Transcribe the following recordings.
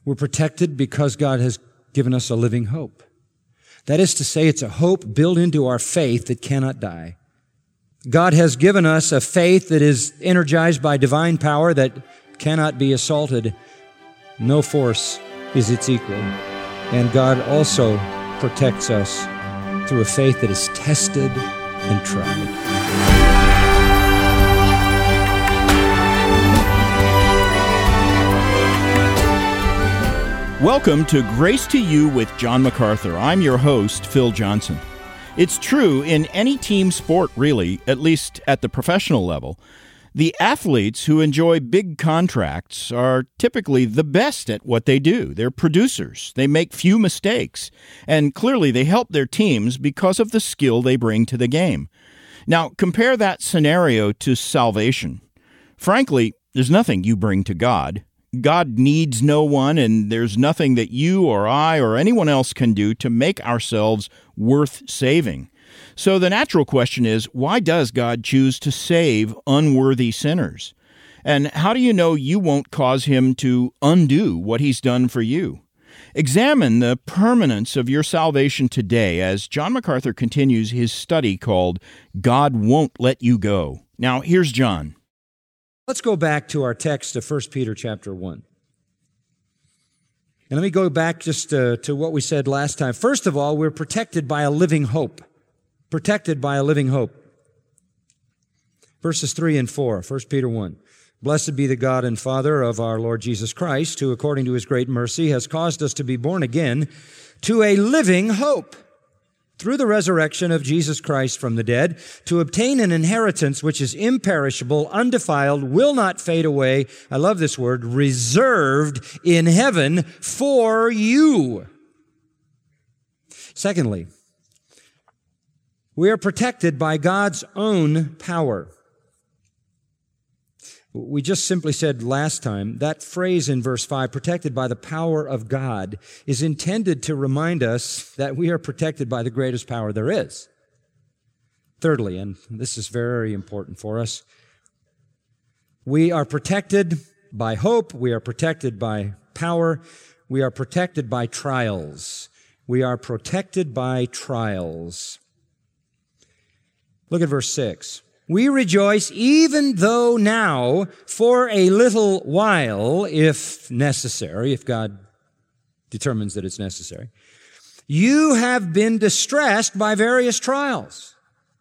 We're protected because God has given us a living hope. That is to say, it's a hope built into our faith that cannot die. God has given us a faith that is energized by divine power that cannot be assaulted. No force is its equal. And God also protects us through a faith that is tested and tried. Welcome to Grace to You with John MacArthur. I'm your host, Phil Johnson. It's true in any team sport, really, at least at the professional level. The athletes who enjoy big contracts are typically the best at what they do. They're producers. They make few mistakes. And clearly they help their teams because of the skill they bring to the game. Now, compare that scenario to salvation. Frankly, there's nothing you bring to God. God needs no one, and there's nothing that you or I or anyone else can do to make ourselves worth saving. So the natural question is, why does God choose to save unworthy sinners? And how do you know you won't cause Him to undo what He's done for you? Examine the permanence of your salvation today as John MacArthur continues his study called God Won't Let You Go. Now, here's John. Let's go back to our text of 1 Peter chapter 1. And let me go back just to what we said last time. First of all, we're protected by a living hope. Protected by a living hope. Verses 3 and 4, 1 Peter 1. Blessed be the God and Father of our Lord Jesus Christ, who according to His great mercy has caused us to be born again to a living hope, through the resurrection of Jesus Christ from the dead, to obtain an inheritance which is imperishable, undefiled, will not fade away. I love this word, reserved in heaven for you. Secondly, we are protected by God's own power. We just simply said last time, that phrase in verse 5, protected by the power of God, is intended to remind us that we are protected by the greatest power there is. Thirdly, and this is very important for us, we are protected by hope, we are protected by power, we are protected by trials. We are protected by trials. Look at verse 6. We rejoice even though now, for a little while, if necessary, if God determines that it's necessary, you have been distressed by various trials.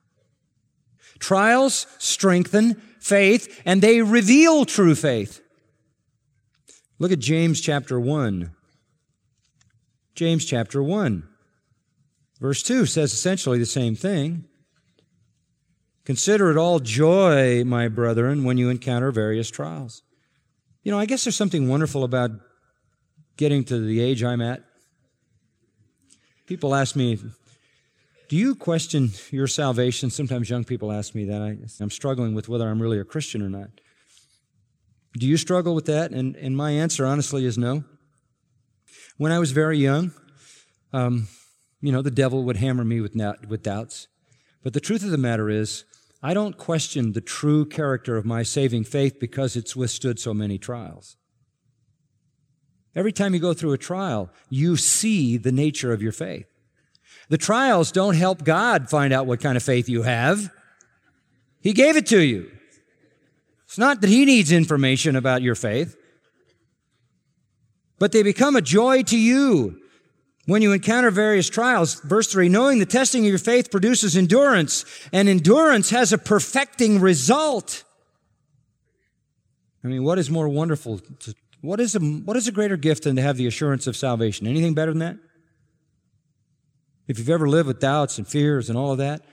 Trials strengthen faith, and they reveal true faith. Look at James chapter 1. James chapter 1. Verse 2 says essentially the same thing. Consider it all joy, my brethren, when you encounter various trials. You know, I guess there's something wonderful about getting to the age I'm at. People ask me, do you question your salvation? Sometimes young people ask me that. I'm struggling with whether I'm really a Christian or not. Do you struggle with that? And my answer, honestly, is no. When I was very young, the devil would hammer me with doubts. But the truth of the matter is, I don't question the true character of my saving faith because it's withstood so many trials. Every time you go through a trial, you see the nature of your faith. The trials don't help God find out what kind of faith you have. He gave it to you. It's not that He needs information about your faith, but they become a joy to you. When you encounter various trials, verse 3, knowing the testing of your faith produces endurance, and endurance has a perfecting result. I mean, what is more wonderful? What is a greater gift than to have the assurance of salvation? Anything better than that? If you've ever lived with doubts and fears and all of that,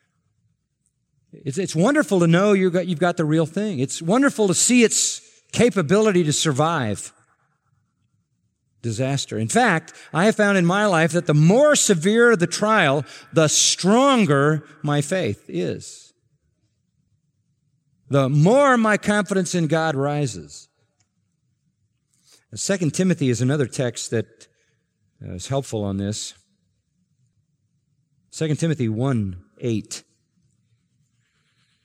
it's wonderful to know you've got the real thing. It's wonderful to see its capability to survive disaster. In fact, I have found in my life that the more severe the trial, the stronger my faith is. The more my confidence in God rises. 2 Timothy is another text that is helpful on this. 2 Timothy 1:8.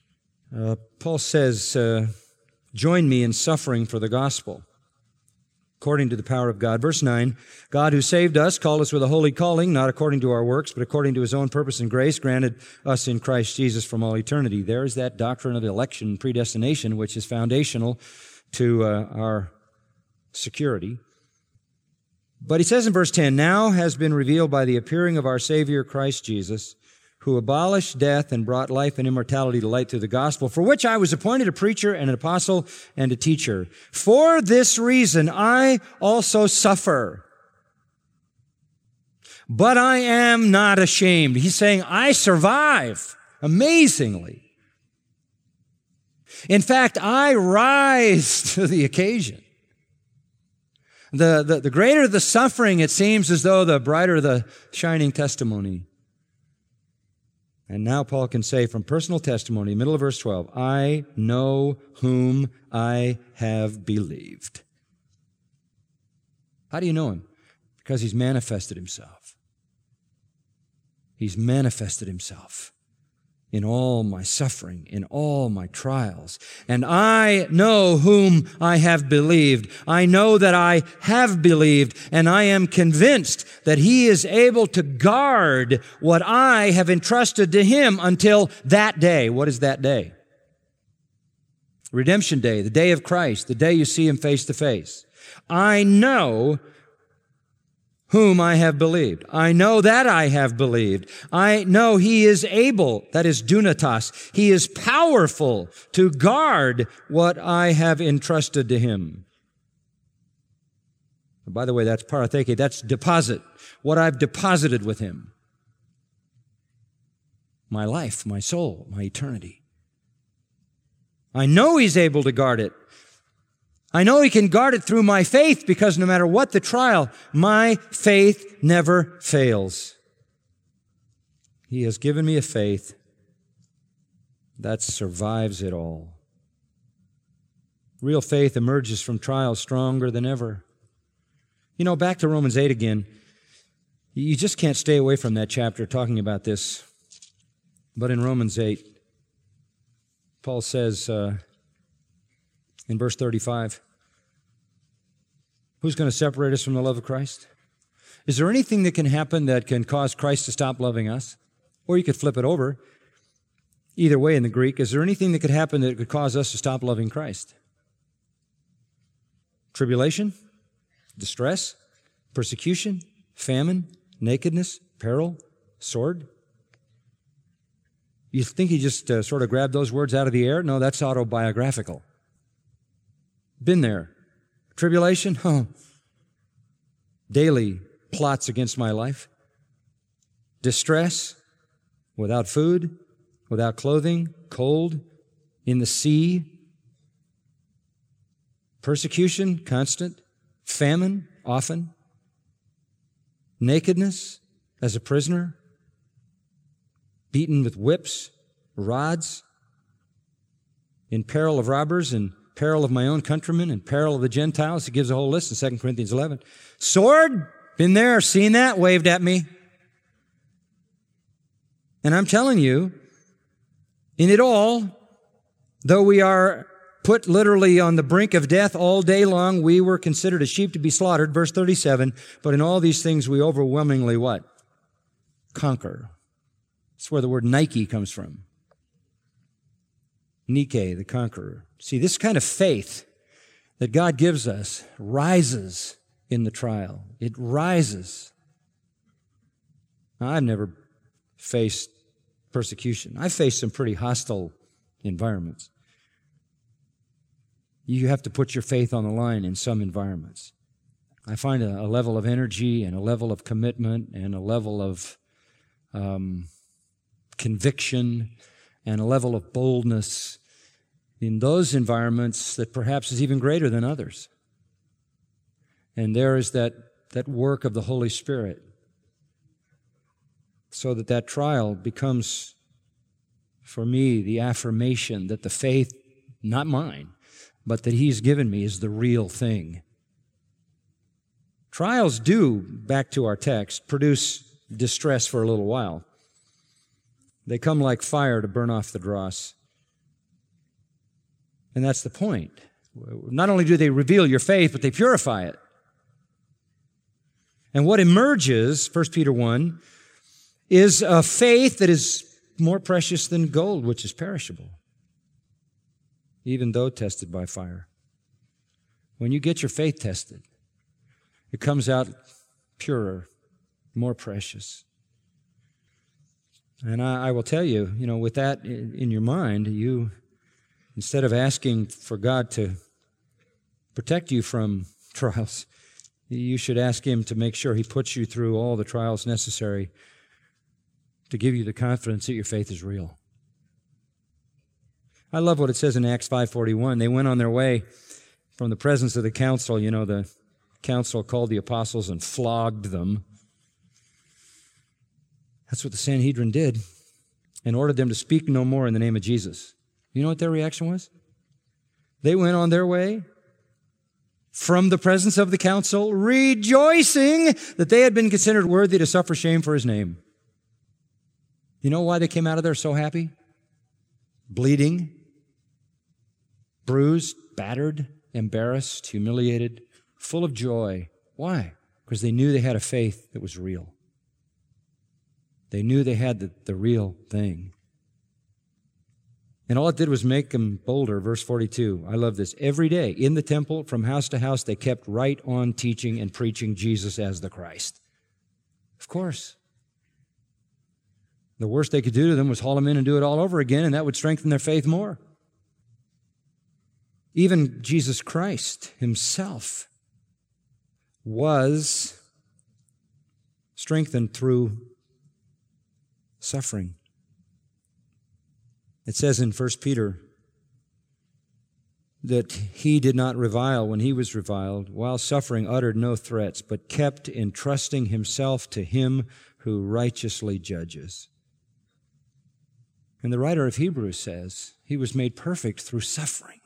Paul says, join me in suffering for the gospel. according to the power of God. Verse 9, God who saved us, called us with a holy calling, not according to our works, but according to his own purpose and grace, granted us in Christ Jesus from all eternity. There is that doctrine of election and predestination, which is foundational to our security. But he says in verse 10, now has been revealed by the appearing of our Savior Christ Jesus, who abolished death and brought life and immortality to light through the gospel, for which I was appointed a preacher and an apostle and a teacher. For this reason I also suffer. But I am not ashamed. He's saying, I survive amazingly. In fact, I rise to the occasion. The greater the suffering, it seems as though the brighter the shining testimony. And now Paul can say from personal testimony, middle of verse 12, I know whom I have believed. How do you know him? Because he's manifested himself. He's manifested himself in all my suffering, in all my trials. And I know whom I have believed. I know that I have believed, and I am convinced that he is able to guard what I have entrusted to him until that day. What is that day? Redemption Day, the day of Christ, the day you see him face to face. I know whom I have believed. I know that I have believed. I know he is able, that is dunatos. He is powerful to guard what I have entrusted to him. By the way, that's paratheke, that's deposit, what I've deposited with him. My life, my soul, my eternity. I know he's able to guard it. I know he can guard it through my faith because no matter what the trial, my faith never fails. He has given me a faith that survives it all. Real faith emerges from trials stronger than ever. You know, back to Romans 8 again. You just can't stay away from that chapter talking about this. But in Romans 8, Paul says in verse 35, who's going to separate us from the love of Christ? Is there anything that can happen that can cause Christ to stop loving us? Or you could flip it over. Either way in the Greek, is there anything that could happen that could cause us to stop loving Christ? Tribulation? Distress? Persecution? Famine? Nakedness? Peril? Sword? You think he just sort of grabbed those words out of the air? No, that's autobiographical. Been there. Tribulation? Oh. Daily plots against my life. Distress? Without food? Without clothing? Cold? In the sea? Persecution? Constant. Famine? Often. Nakedness? As a prisoner? Beaten with whips? Rods? In peril of robbers and peril of my own countrymen and peril of the Gentiles. He gives a whole list in 2 Corinthians 11. Sword? Been there, seen that, waved at me. And I'm telling you, in it all, though we are put literally on the brink of death all day long, we were considered as sheep to be slaughtered, verse 37, but in all these things we overwhelmingly what? Conquer. That's where the word Nike comes from. Nike, the conqueror. See, this kind of faith that God gives us rises in the trial. It rises. Now, I've never faced persecution. I've faced some pretty hostile environments. You have to put your faith on the line in some environments. I find a level of energy and a level of commitment and a level of conviction and a level of boldness in those environments that perhaps is even greater than others. And there is that work of the Holy Spirit so that trial becomes, for me, the affirmation that the faith, not mine, but that He's given me is the real thing. Trials do, back to our text, produce distress for a little while. They come like fire to burn off the dross. And that's the point. Not only do they reveal your faith, but they purify it. And what emerges, 1 Peter 1, is a faith that is more precious than gold, which is perishable, even though tested by fire. When you get your faith tested, it comes out purer, more precious. And I will tell you, with that in your mind, you, instead of asking for God to protect you from trials, you should ask Him to make sure He puts you through all the trials necessary to give you the confidence that your faith is real. I love what it says in Acts 5:41. They went on their way from the presence of the council. The council called the apostles and flogged them. That's what the Sanhedrin did, and ordered them to speak no more in the name of Jesus. You know what their reaction was? They went on their way from the presence of the council, rejoicing that they had been considered worthy to suffer shame for His name. You know why they came out of there so happy? Bleeding, bruised, battered, embarrassed, humiliated, full of joy. Why? Because they knew they had a faith that was real. They knew they had the real thing. And all it did was make them bolder. Verse 42, I love this. Every day in the temple, from house to house, they kept right on teaching and preaching Jesus as the Christ. Of course. The worst they could do to them was haul them in and do it all over again, and that would strengthen their faith more. Even Jesus Christ Himself was strengthened through suffering. It says in 1 Peter that He did not revile when He was reviled, while suffering uttered no threats, but kept entrusting Himself to Him who righteously judges. And the writer of Hebrews says He was made perfect through suffering.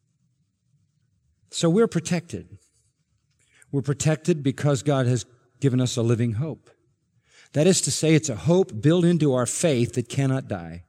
So we're protected. We're protected because God has given us a living hope. That is to say, it's a hope built into our faith that cannot die.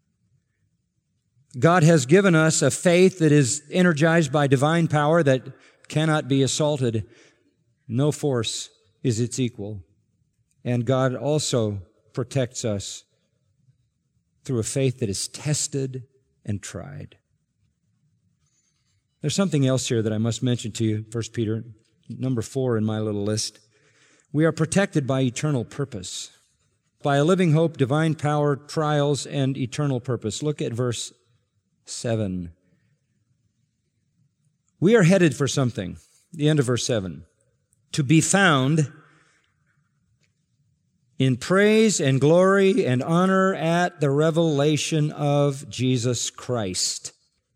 God has given us a faith that is energized by divine power that cannot be assaulted. No force is its equal. And God also protects us through a faith that is tested and tried. There's something else here that I must mention to you, 1 Peter, number 4 in my little list. We are protected by eternal purpose, by a living hope, divine power, trials, and eternal purpose. Look at verse 7. We are headed for something, the end of verse 7, to be found in praise and glory and honor at the revelation of Jesus Christ.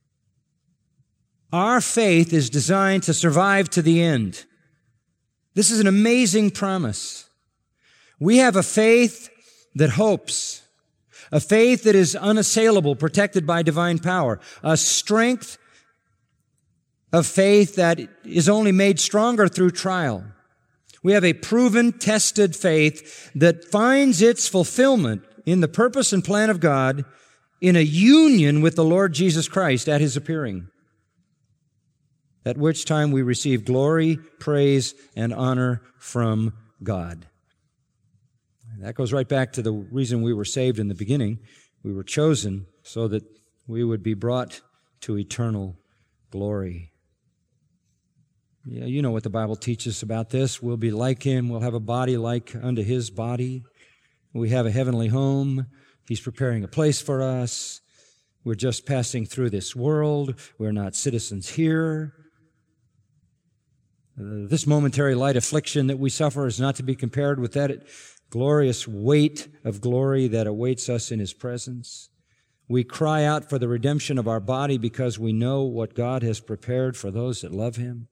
Our faith is designed to survive to the end. This is an amazing promise. We have a faith that hopes, a faith that is unassailable, protected by divine power, a strength of faith that is only made stronger through trial. We have a proven, tested faith that finds its fulfillment in the purpose and plan of God in a union with the Lord Jesus Christ at His appearing, at which time we receive glory, praise, and honor from God. That goes right back to the reason we were saved in the beginning. We were chosen so that we would be brought to eternal glory. Yeah, you know what the Bible teaches about this. We'll be like Him. We'll have a body like unto His body. We have a heavenly home. He's preparing a place for us. We're just passing through this world. We're not citizens here. This momentary light affliction that we suffer is not to be compared with that glorious weight of glory that awaits us in His presence. We cry out for the redemption of our body because we know what God has prepared for those that love Him.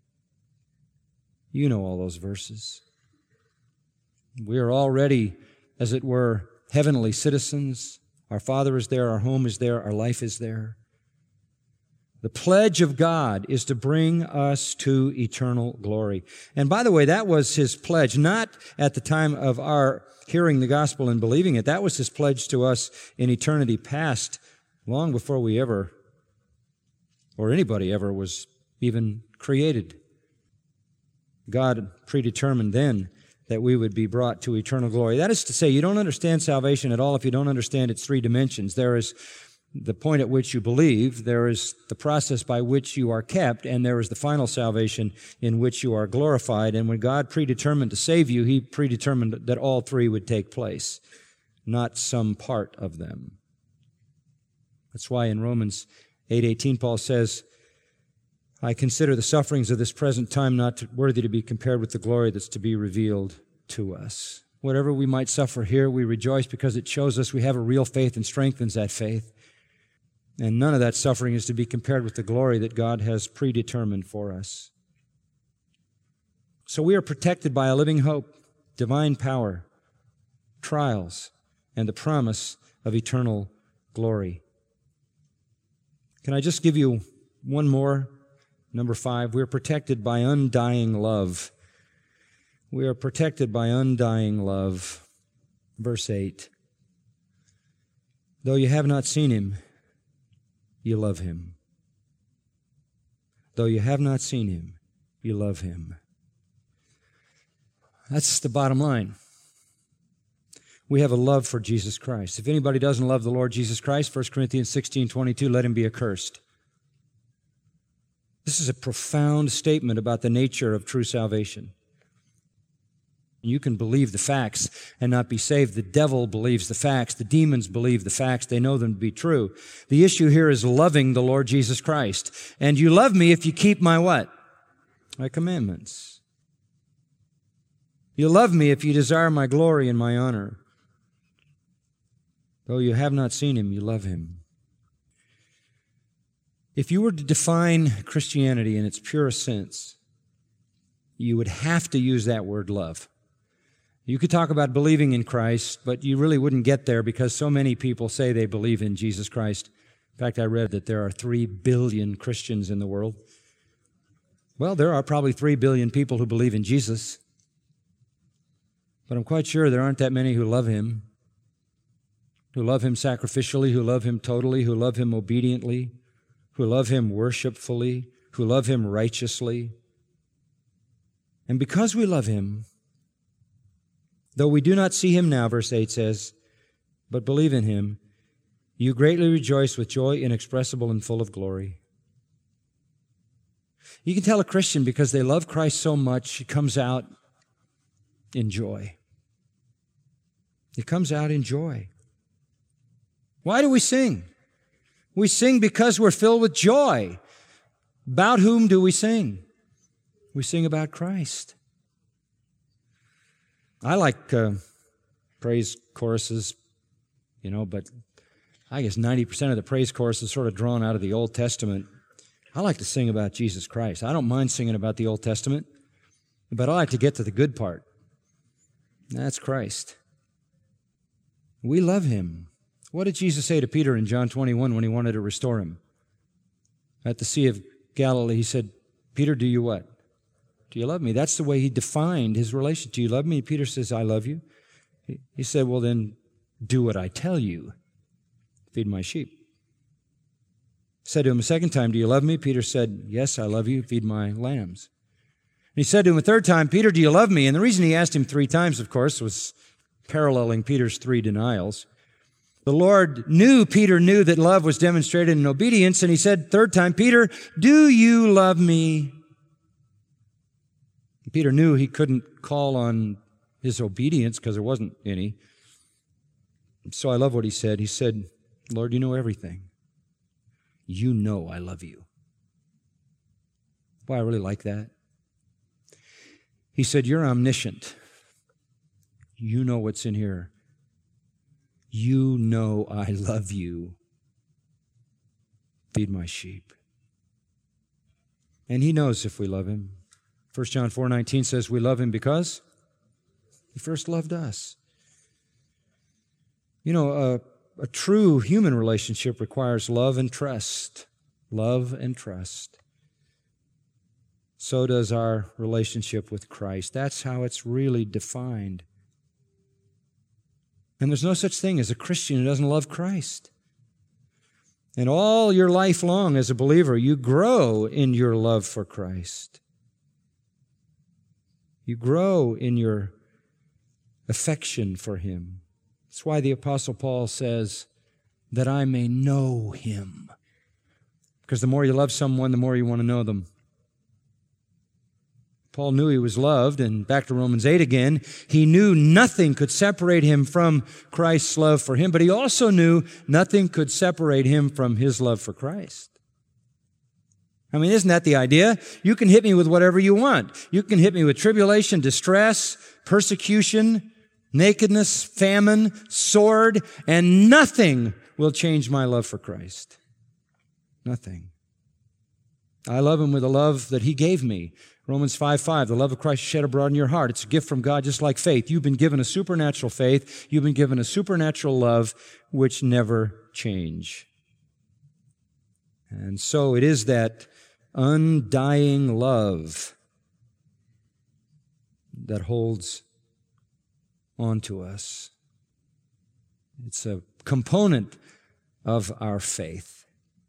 You know all those verses. We are already, as it were, heavenly citizens. Our Father is there, our home is there, our life is there. The pledge of God is to bring us to eternal glory. And by the way, that was His pledge, not at the time of our hearing the gospel and believing it. That was His pledge to us in eternity past, long before we ever, or anybody ever, was even created. God predetermined then that we would be brought to eternal glory. That is to say, you don't understand salvation at all if you don't understand its three dimensions. There is the point at which you believe, there is the process by which you are kept, and there is the final salvation in which you are glorified. And when God predetermined to save you, He predetermined that all three would take place, not some part of them. That's why in Romans 8:18, Paul says, I consider the sufferings of this present time not worthy to be compared with the glory that's to be revealed to us. Whatever we might suffer here, we rejoice because it shows us we have a real faith and strengthens that faith. And none of that suffering is to be compared with the glory that God has predetermined for us. So we are protected by a living hope, divine power, trials, and the promise of eternal glory. Can I just give you one more? Number 5, we're protected by undying love. We are protected by undying love. Verse 8. Though you have not seen Him, you love Him. Though you have not seen Him, you love Him. That's the bottom line. We have a love for Jesus Christ. If anybody doesn't love the Lord Jesus Christ, 1 Corinthians 16:22, let him be accursed. This is a profound statement about the nature of true salvation. You can believe the facts and not be saved. The devil believes the facts. The demons believe the facts. They know them to be true. The issue here is loving the Lord Jesus Christ. And you love me if you keep my what? My commandments. You love me if you desire my glory and my honor. Though you have not seen Him, you love Him. If you were to define Christianity in its purest sense, you would have to use that word love. You could talk about believing in Christ, but you really wouldn't get there because so many people say they believe in Jesus Christ. In fact, I read that there are 3 billion Christians in the world. Well, there are probably 3 billion people who believe in Jesus, but I'm quite sure there aren't that many who love Him sacrificially, who love Him totally, who love Him obediently, who love Him worshipfully, who love Him righteously. And because we love Him, though we do not see Him now, verse 8 says, but believe in Him, you greatly rejoice with joy inexpressible and full of glory. You can tell a Christian because they love Christ so much, it comes out in joy. It comes out in joy. Why do we sing? We sing because we're filled with joy. About whom do we sing? We sing about Christ. I like praise choruses, but I guess 90% of the praise chorus is sort of drawn out of the Old Testament. I like to sing about Jesus Christ. I don't mind singing about the Old Testament, but I like to get to the good part. That's Christ. We love Him. What did Jesus say to Peter in John 21 when He wanted to restore him? At the Sea of Galilee, He said, Peter, do you what? Do you love me? That's the way He defined His relation. Do you love me? Peter says, I love you. He said, well, then do what I tell you. Feed my sheep. Said to him a second time, do you love me? Peter said, yes, I love you. Feed my lambs. And He said to him a third time, Peter, do you love me? And the reason He asked him 3 times, of course, was paralleling Peter's 3 denials. The Lord knew, Peter knew that love was demonstrated in obedience, and He said third time, Peter, do you love me? Peter knew he couldn't call on his obedience because there wasn't any. So I love what he said. He said, Lord, you know everything. You know I love you. Boy, I really like that. He said, you're omniscient. You know what's in here. You know I love you. Feed my sheep. And He knows if we love Him. 1 John 4:19 says we love Him because He first loved us. A true human relationship requires love and trust. Love and trust. So does our relationship with Christ. That's how it's really defined. And there's no such thing as a Christian who doesn't love Christ. And all your life long as a believer, you grow in your love for Christ. You grow in your affection for Him. That's why the Apostle Paul says, that I may know Him. Because the more you love someone, the more you want to know them. Paul knew he was loved, and back to Romans 8 again, he knew nothing could separate him from Christ's love for him, but he also knew nothing could separate him from his love for Christ. I mean, isn't that the idea? You can hit me with whatever you want. You can hit me with tribulation, distress, persecution, nakedness, famine, sword, and nothing will change my love for Christ. Nothing. I love Him with a love that He gave me. Romans 5:5, the love of Christ shed abroad in your heart. It's a gift from God just like faith. You've been given a supernatural faith. You've been given a supernatural love which never change. And so it is that undying love that holds on to us. It's a component of our faith.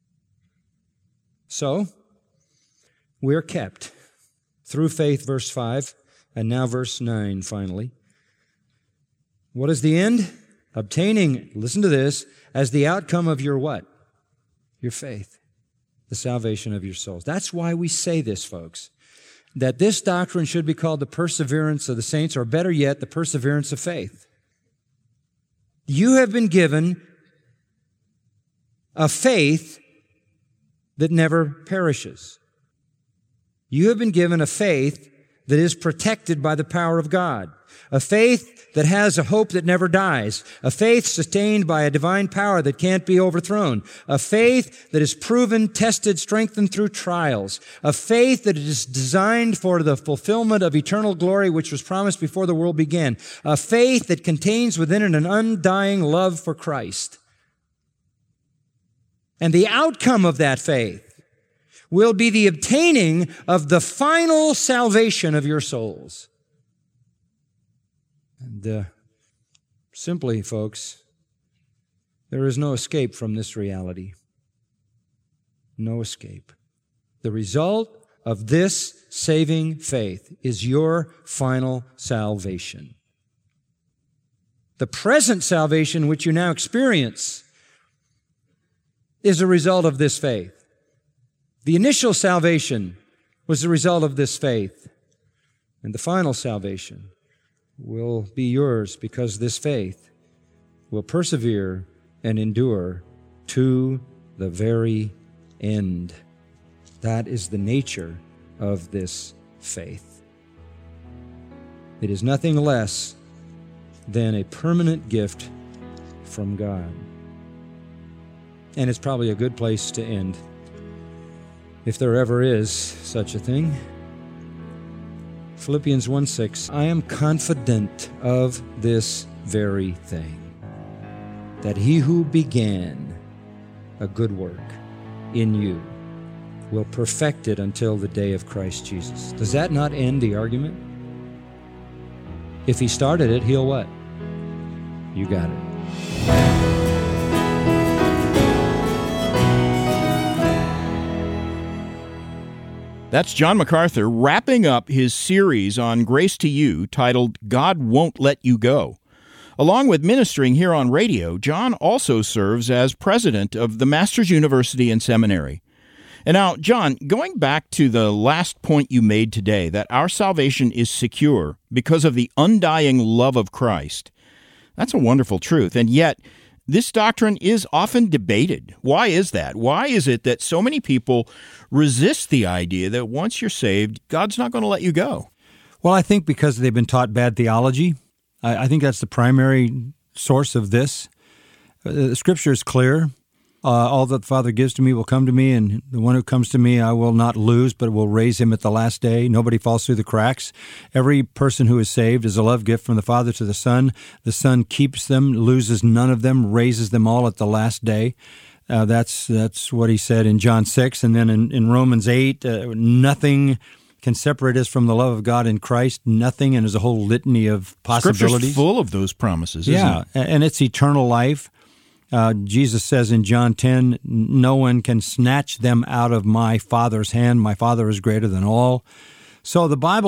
So, we're kept through faith, verse 5, and now verse 9 finally. What is the end? Obtaining, listen to this, as the outcome of your what? Your faith, the salvation of your souls. That's why we say this, folks, that this doctrine should be called the perseverance of the saints, or better yet, the perseverance of faith. You have been given a faith that never perishes. You have been given a faith that is protected by the power of God, a faith that has a hope that never dies, a faith sustained by a divine power that can't be overthrown, a faith that is proven, tested, strengthened through trials, a faith that is designed for the fulfillment of eternal glory which was promised before the world began, a faith that contains within it an undying love for Christ. And the outcome of that faith will be the obtaining of the final salvation of your souls. And simply, folks, there is no escape from this reality. No escape. The result of this saving faith is your final salvation. The present salvation which you now experience is a result of this faith. The initial salvation was the result of this faith. And the final salvation will be yours because this faith will persevere and endure to the very end. That is the nature of this faith. It is nothing less than a permanent gift from God. And it's probably a good place to end, if there ever is such a thing. Philippians 1:6, I am confident of this very thing, that He who began a good work in you will perfect it until the day of Christ Jesus. Does that not end the argument? If He started it, He'll what? You got it. That's John MacArthur wrapping up his series on Grace to You titled God Won't Let You Go. Along with ministering here on radio, John also serves as president of the Masters University and Seminary. And now, John, going back to the last point you made today, that our salvation is secure because of the undying love of Christ, that's a wonderful truth. And yet, this doctrine is often debated. Why is that? Why is it that so many people resist the idea that once you're saved, God's not going to let you go? Well, I think because they've been taught bad theology. I think that's the primary source of this. The Scripture is clear. All that the Father gives to me will come to me, and the one who comes to me I will not lose, but will raise him at the last day. Nobody falls through the cracks. Every person who is saved is a love gift from the Father to the Son. The Son keeps them, loses none of them, raises them all at the last day. That's what He said in John 6. And then in Romans 8, nothing can separate us from the love of God in Christ. Nothing, and there's a whole litany of possibilities. Scripture's full of those promises, isn't it? Yeah, and it's eternal life. Jesus says in John 10, no one can snatch them out of my Father's hand. My Father is greater than all. So the Bible is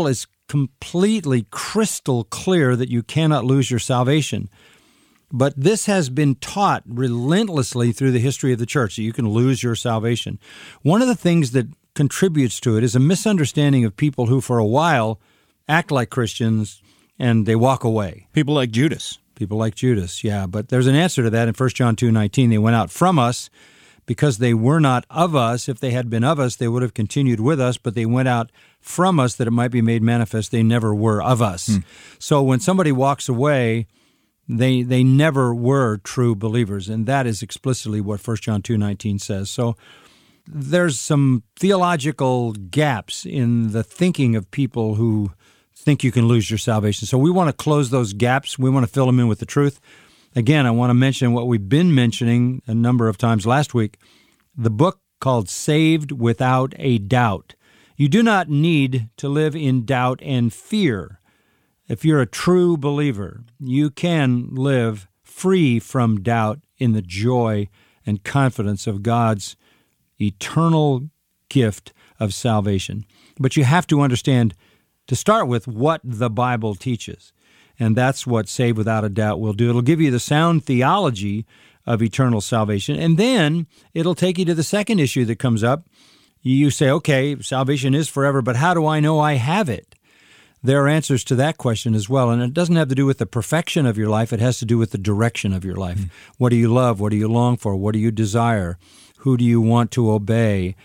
completely crystal clear that you cannot lose your salvation. But this has been taught relentlessly through the history of the church, that you can lose your salvation. One of the things that contributes to it is a misunderstanding of people who for a while act like Christians and they walk away. People like Judas. People like Judas, yeah. But there's an answer to that in 1 John 2:19. They went out from us because they were not of us. If they had been of us, they would have continued with us, but they went out from us that it might be made manifest they never were of us. So when somebody walks away, they never were true believers, and that is explicitly what 1 John 2:19 says. So there's some theological gaps in the thinking of people who think you can lose your salvation. So we want to close those gaps. We want to fill them in with the truth. Again, I want to mention what we've been mentioning a number of times last week, the book called Saved Without a Doubt. You do not need to live in doubt and fear. If you're a true believer, you can live free from doubt in the joy and confidence of God's eternal gift of salvation. But you have to understand, to start with, what the Bible teaches. And that's what Saved Without a Doubt will do. It'll give you the sound theology of eternal salvation, and then it'll take you to the second issue that comes up. You say, okay, salvation is forever, but how do I know I have it? There are answers to that question as well, and it doesn't have to do with the perfection of your life. It has to do with the direction of your life. What do you love? What do you long for? What do you desire? Who do you want to obey?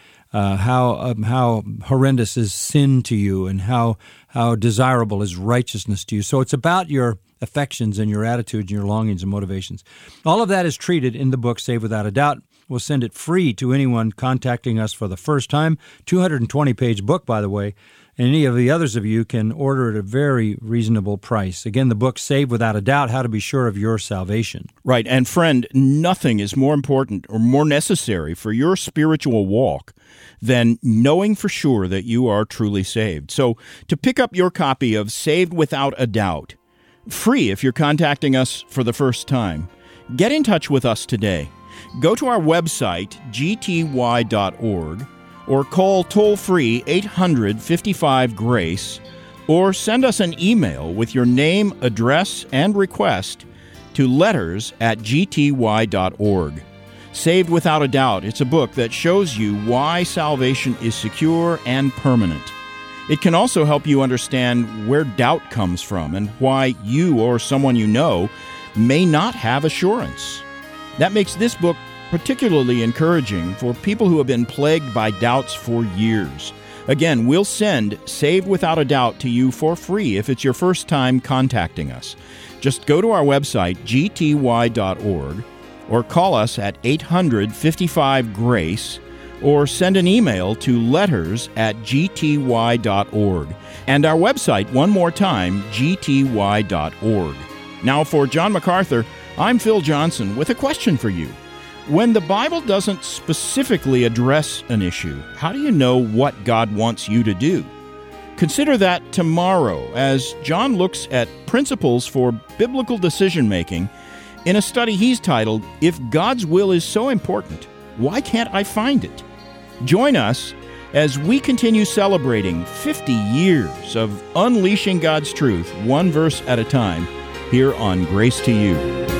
How horrendous is sin to you, and how desirable is righteousness to you? So it's about your affections and your attitudes and your longings and motivations. All of that is treated in the book Saved Without a Doubt. We'll send it free to anyone contacting us for the first time. 220-page book, by the way. And any of the others of you can order it at a very reasonable price. Again, the book Saved Without a Doubt, How to Be Sure of Your Salvation. Right. And friend, nothing is more important or more necessary for your spiritual walk than knowing for sure that you are truly saved. So to pick up your copy of Saved Without a Doubt, free if you're contacting us for the first time, get in touch with us today. Go to our website, gty.org, or call toll-free 800-55-GRACE, or send us an email with your name, address, and request to letters@gty.org. Saved Without a Doubt, it's a book that shows you why salvation is secure and permanent. It can also help you understand where doubt comes from and why you or someone you know may not have assurance. That makes this book particularly encouraging for people who have been plagued by doubts for years. Again, we'll send Saved Without a Doubt to you for free if it's your first time contacting us. Just go to our website, gty.org, or call us at 800-55-GRACE, or send an email to letters@gty.org. And our website, one more time, gty.org. Now for John MacArthur, I'm Phil Johnson with a question for you. When the Bible doesn't specifically address an issue, how do you know what God wants you to do? Consider that tomorrow as John looks at principles for biblical decision-making in a study he's titled, If God's Will is So Important, Why Can't I Find It? Join us as we continue celebrating 50 years of unleashing God's truth, one verse at a time, here on Grace to You.